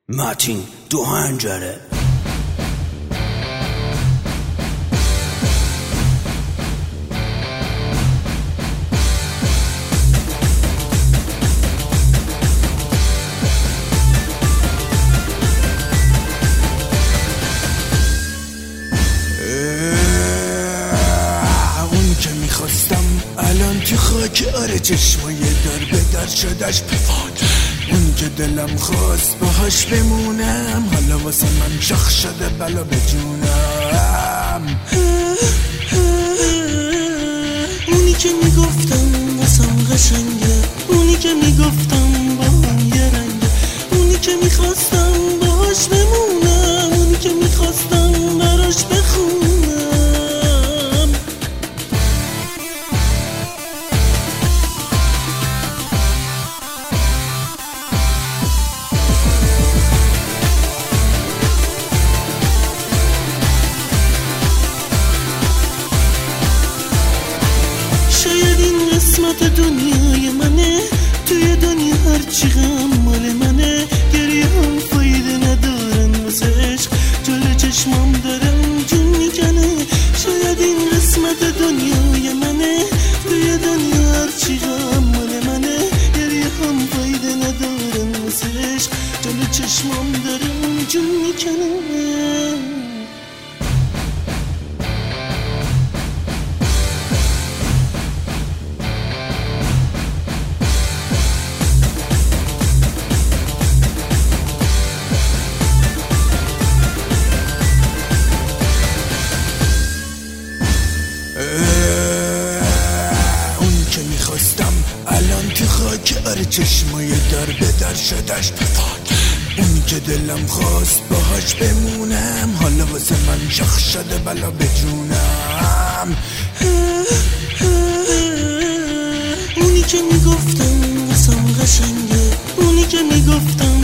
متین دو هنجره. اون که میخواستم الان تو خاک آره چشمای در به در شدش بفاد. اون که دلم خواست باهاش بمونم حالا واسه من شخ شده بلا به جونم. اونی که میگفتم واسم قشنگه، اونی که میگفتم با هم یه رنگه، اونی که میخواستم باهاش بمونم، اونی که میخواستم براش بخونم. شاید این قسمت دنیای منه، توی دنیا هرچی غم مال منه، گریه هم فایده ندارن واسه عشق، جلو چشمام دارم جون میکنه. شاید این قسمت دنیای منه، توی دنیا هرچی غم مال منه، گریه هم فایده ندارن واسه عشق، جلو چشمام دارم جون میکنه. اون که میخواستم الان تو خاک آره چشمای در به در شدش بفاد. اون که دلم خواست باهاش بمونم حالا واسه من شخ شده بلا به جونم. اونی که میگفتم واسم قشنگه، اونی که میگفتم